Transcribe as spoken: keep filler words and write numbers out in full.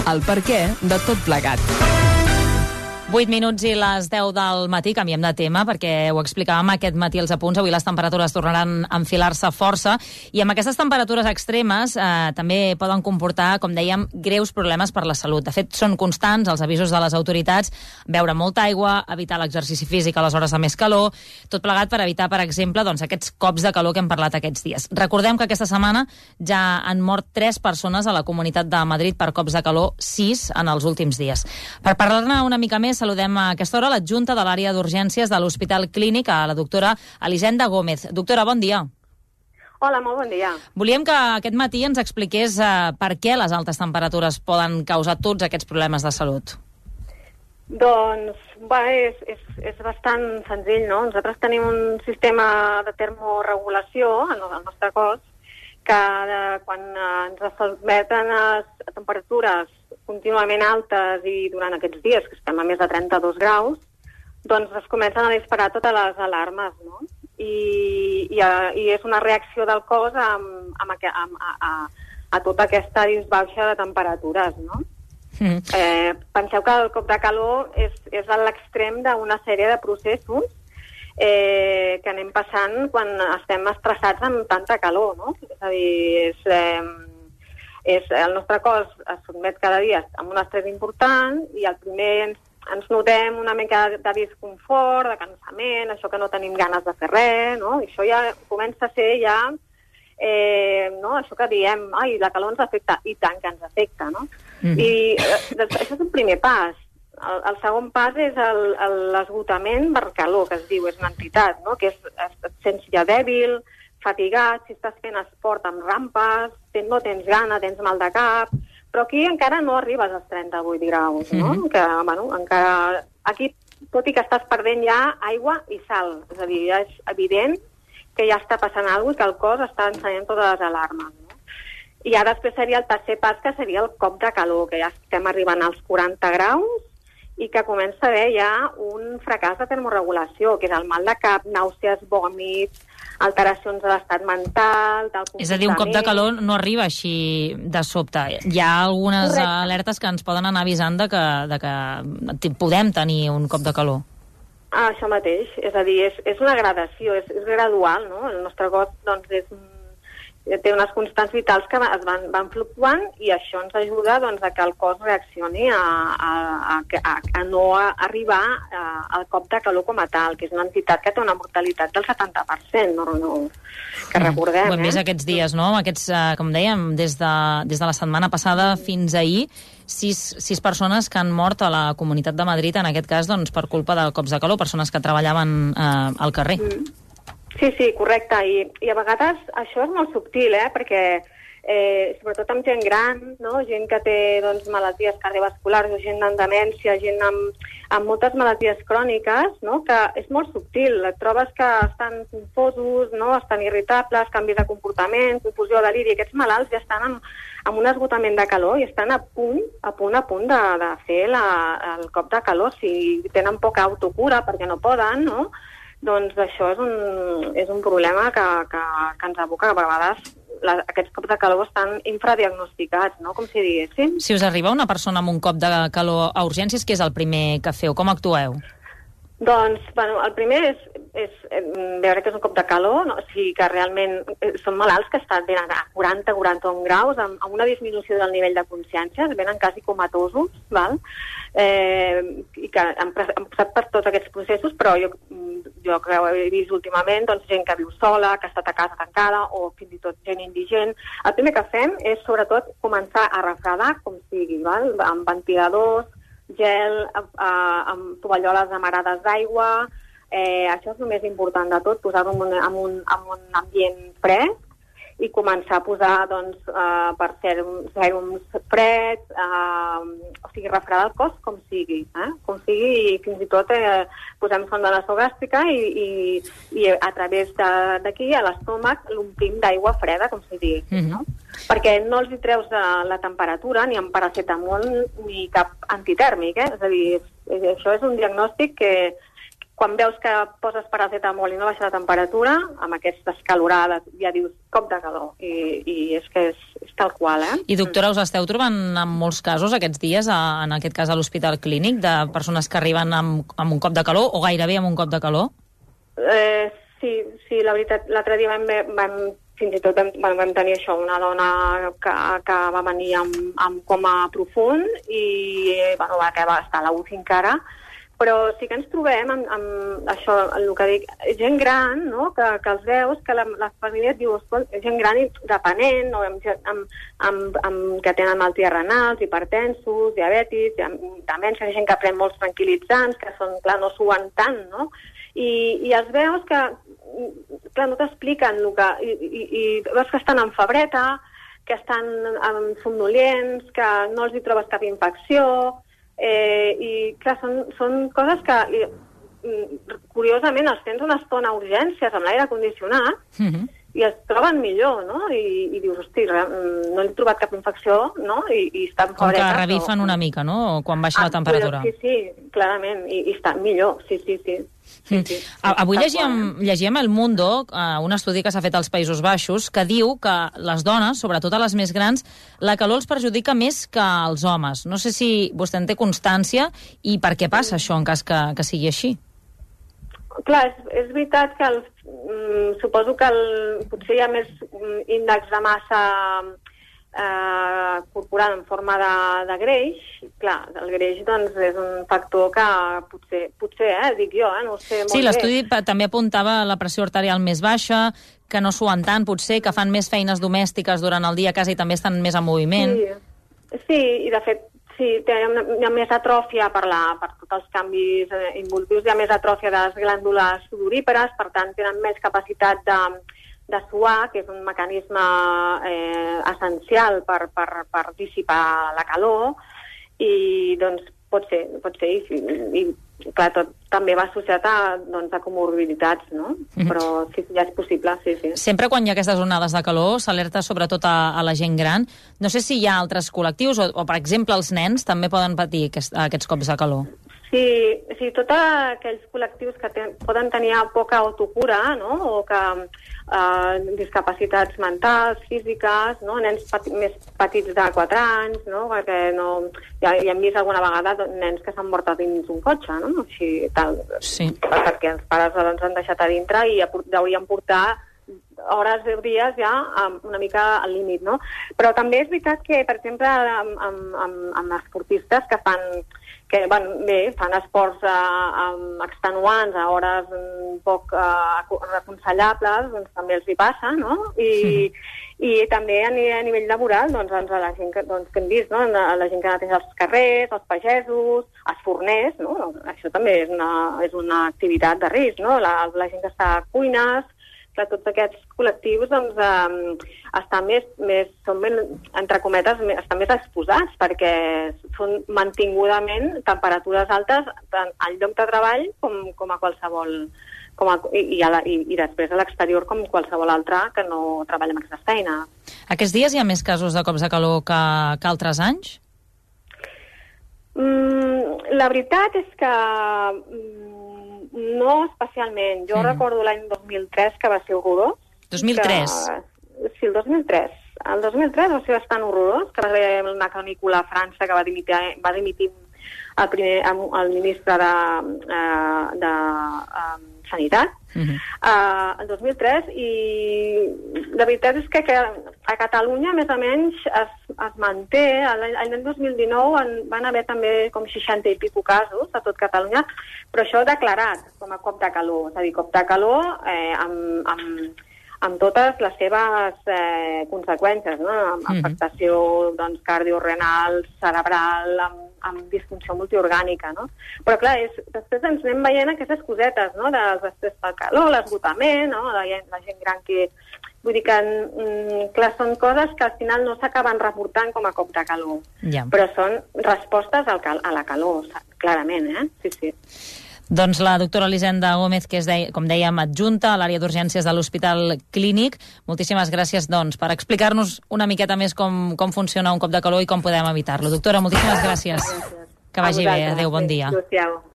el perquè de tot plegat. vuit minuts i les deu del matí, canviem de tema, perquè ho explicàvem aquest matí als apunts. Avui les temperatures tornaran a enfilar-se força, i amb aquestes temperatures extremes eh, també poden comportar, com dèiem, greus problemes per la salut. De fet, són constants els avisos de les autoritats: beure molta aigua, evitar l'exercici físic a les hores de més calor, tot plegat per evitar, per exemple, doncs, aquests cops de calor que hem parlat aquests dies. Recordem que aquesta setmana ja han mort tres persones a la Comunitat de Madrid per cops de calor, sis en els últims dies. Per parlar-ne una mica més, saludem a aquesta hora l'adjunta de l'àrea d'urgències de l'Hospital Clínic, a la doctora Elisenda Gómez. Doctora, bon dia. Hola, molt bon dia. Volíem que aquest matí ens expliqués eh, per què les altes temperatures poden causar tots aquests problemes de salut. Doncs, bé, és, és, és bastant senzill, no? Nosaltres tenim un sistema de termorregulació en el nostre cos que de, quan eh, ens sotmeten a temperatures contínuament altes i durant aquests dies, que estem a més de trenta-dos graus, doncs es comencen a disparar totes les alarmes, no? I, i, i és una reacció del cos amb, amb, amb, a, a, a tota aquesta disbauxa de temperatures, no? Mm. Eh, penseu que el cop de calor és, és a l'extrem d'una sèrie de processos eh, que anem passant quan estem estressats amb tanta calor, no? És a dir, és... Eh, És, el nostre cos es sotmet cada dia amb un estrès important i el primer ens, ens notem una mica de disconfort, de cansament, això que no tenim ganes de fer res, no? I això ja comença a ser ja, eh, no? Això que diem, ai, la calor ens afecta, i tant que ens afecta, no? Mm. I eh, això és el primer pas. El, el segon pas és l'esgotament per calor, que es diu, és una entitat, no? Que és, et sents ja dèbil, fatigat, si estàs fent esport amb rampes, no tens gana, tens mal de cap, però aquí encara no arribes als trenta-vuit graus, no? Mm-hmm. Que, bueno, encara... Aquí, tot i que estàs perdent ja aigua i sal, és a dir, ja és evident que ja està passant alguna cosa i que el cos està ensenyant totes les alarmes, no? I ara després seria el tercer pas, que seria el cop de calor, que ja estem arribant als quaranta graus i que comença a haver ja un fracàs de termorregulació, que és el mal de cap, nàusees, vòmits, alteracions de l'estat mental, del comportament... És a dir, un cop de calor no arriba així de sobte. Hi ha algunes Correcte. alertes que ens poden anar avisant de que, de que podem tenir un cop de calor. Ah, això mateix. És a dir, és, és una gradació, és, és gradual, no? El nostre cos, doncs, és un... té unes constants vitals que es van, van fluctuant i això ens ajuda, doncs, a que el cos reaccioni a, a, a, a, a no a arribar a, al cop de calor com a tal, que és una entitat que té una mortalitat del setanta per cent, no, no, que recordem. Ho hem vist eh? aquests dies, no? Aquests, eh, com dèiem, des de, des de la setmana passada fins ahir, sis, sis persones que han mort a la Comunitat de Madrid, en aquest cas, doncs, per culpa de cops de calor, persones que treballaven eh, al carrer. Mm. Sí, sí, correcte. I, I a vegades això és molt subtil, eh? Perquè eh, sobretot amb gent gran, no? Gent que té, doncs, malalties cardiovasculars o gent amb demència, gent amb, amb moltes malalties cròniques, no? Que és molt subtil. Et trobes que estan confosos, no? Estan irritables, canvis de comportament, confusió, deliri. Aquests malalts ja estan amb, amb un esgotament de calor i estan a punt, a punt, a punt de, de fer la, el cop de calor. Si tenen poca autocura perquè no poden, no? Doncs això és un, és un problema que, que, que ens aboca. A vegades la, aquests cops de calor estan infradiagnosticats, no? Com si diguéssim. Si us arriba una persona amb un cop de calor a urgències, què és el primer que feu? Com actueu? Doncs, bueno, el primer és, és veure que és un cop de calor, no? O sigui que realment són malalts que estan venen a quaranta a quaranta-un graus, amb, amb una disminució del nivell de consciència, venen quasi comatosos, val? Eh, i que han, han passat per tots aquests processos, però jo, jo que he vist últimament, doncs gent que viu sola, que ha estat a casa tancada, o fins i tot gent indigent. El primer que fem és, sobretot, començar a refredar com sigui, val? Amb ventiladors, gel, eh, amb tovalloles amarades d'aigua, eh, això és el més important de tot, posar-ho en, un, en, un, en un ambient fresc i començar a posar, doncs, eh, per sèrums, sèrums freds, eh, o sigui, refredar el cos com sigui, eh? Com sigui, i fins i tot eh, posem sonda nasogàstrica i, i, i a través d'aquí, a l'estómac, l'omplim d'aigua freda, com si digui, mm-hmm. no? Perquè no els hi treus de la temperatura, ni amb paracetamol, ni cap antitèrmic, eh? És a dir, això és un diagnòstic que quan veus que poses paracetamol i no baixa la temperatura, amb aquesta escalorada ja dius cop de calor. I, i és que és, és tal qual, eh? I, doctora, us esteu trobant en molts casos aquests dies, a, en aquest cas a l'Hospital Clínic, de persones que arriben amb, amb un cop de calor o gairebé amb un cop de calor? Eh, sí, sí, la veritat, l'altre dia vam, vam, fins i tot vam, vam tenir això, una dona que, que va venir amb, amb coma profund i bueno, va acabar estar a la U C I encara, però sí que ens trobem amb, amb això, el que dic, gent gran, no?, que, que els veus, que la, la família et diu, gent gran i depenent, no?, amb, amb, amb, amb, que tenen malalties renals, hipertensos, diabetis, demència, gent que pren molts tranquil·litzants, que són, clar, no suen tant, no?, i, i els veus que, clar, no t'expliquen el que... I, i, i veus que estan amb febreta, que estan amb somnolients, que no els hi trobes cap infecció. Eh, i clar, són, són coses que i, curiosament els tens una estona a urgències amb l'aire condicionat mm-hmm. i es troben millor, no? I, i dius, hosti, no he trobat cap infecció, no? I, i estan com febreta, que revifen però... una mica, no? Quan baixa ah, la temperatura. Sí, sí, clarament, i, i estan millor, sí, sí, sí. Sí, sí. Avui llegíem, llegíem El Mundo, un estudi que s'ha fet als Països Baixos, que diu que les dones, sobretot a les més grans, la calor els perjudica més que als homes. No sé si vostè en té constància i per què passa això en cas que, que sigui així. Clar, és, és veritat que el, mm, suposo que el, potser hi ha més índex de massa eh, corporal en forma de, de greix. Clar, el greix doncs, és un factor que potser, potser eh, dic jo, eh, no ho sé molt sí, bé. l'estudi també apuntava la pressió arterial més baixa, que no suen tant, potser, que fan més feines domèstiques durant el dia a casa i també estan més en moviment. Sí, sí, i de fet, sí, hi ha, hi ha més atròfia per, la, per tots els canvis eh, involutius, hi ha més atròfia de les glàndules sudorípares, per tant tenen més capacitat de, de suar, que és un mecanisme eh, essencial per, per, per dissipar la calor, i doncs pot ser, pot ser, i, i clar, tot també va associat a, doncs, a comorbiditats, no? Mm-hmm. Però sí, ja és possible, sí, sí. Sempre quan hi ha aquestes onades de calor s'alerta sobretot a, a la gent gran. No sé si hi ha altres col·lectius, o, o per exemple els nens també poden patir aquest, aquests cops de calor. Sí, sí, tots aquells col·lectius que ten, poden tenir poca autocura, no?, o que eh, discapacitats mentals, físiques, no?, nens peti, més petits de quatre anys, no?, perquè no, ja, ja hem vist alguna vegada nens que s'han mort a dins d'un cotxe, no?, així, tal, sí. Perquè els pares els han deixat a dintre i haurien portar hores o dies ja una mica al límit, no? Però també és veritat que, per exemple, amb, amb, amb, amb esportistes que fan que bueno, bé, fan esports eh, extenuants a hores un poc eh, aconsellables, doncs també els hi passa, no? I, sí. I també a, a nivell laboral, doncs, doncs a la gent que, doncs, que hem vist, no? A la gent que neteja els carrers, els pagesos, els forners, no? Això també és una, és una activitat de risc, no? La, la gent que està a cuines, que tots aquests col·lectius doncs, eh, estan més, més, són ben, entre cometes, estan més exposats perquè són mantingudament temperatures altes tant al lloc de treball com, com a qualsevol com a, i, a la, i, i després a l'exterior com qualsevol altre que no treballa amb aquesta feina. Aquests dies hi ha més casos de cops de calor que, que altres anys? Mm, la veritat és que no especialment. Jo mm. recordo l'any dos mil tres, que va ser horrorós. dos mil tres? Que, sí, el dos mil tres. El dos mil tres va ser bastant horrorós, que va haver una canícula a França que va dimitir, va dimitir el, primer, el ministre de, uh, de uh, Sanitat, uh-huh. uh, el dos mil tres, i la veritat és que, que a Catalunya, més o menys, es, es manté. L'any dos mil dinou en, van haver també com seixanta i pico casos a tot Catalunya, però això declarat com a cop de calor, és a dir, cop de calor eh, amb, amb, amb totes les seves eh, conseqüències, no? Amb uh-huh. afectació doncs, cardiorenal, cerebral, amb amb disfunció multiorgànica, no? Però, clar, és, després ens anem veient aquestes cosetes, no?, dels estrès pel calor, l'esgotament, no?, la, la gent gran que... Vull dir que, mm, clar, són coses que al final no s'acaben reportant com a cop de calor, ja. Però són respostes al cal a la calor, clarament, eh? Sí, sí. Doncs la doctora Elisenda Gómez, que és, de, com dèiem, adjunta a l'àrea d'urgències de l'Hospital Clínic. Moltíssimes gràcies, doncs, per explicar-nos una miqueta més com, com funciona un cop de calor i com podem evitar-lo. Doctora, moltíssimes gràcies. gràcies. Que vagi bé. Adéu, bon dia. Adéu.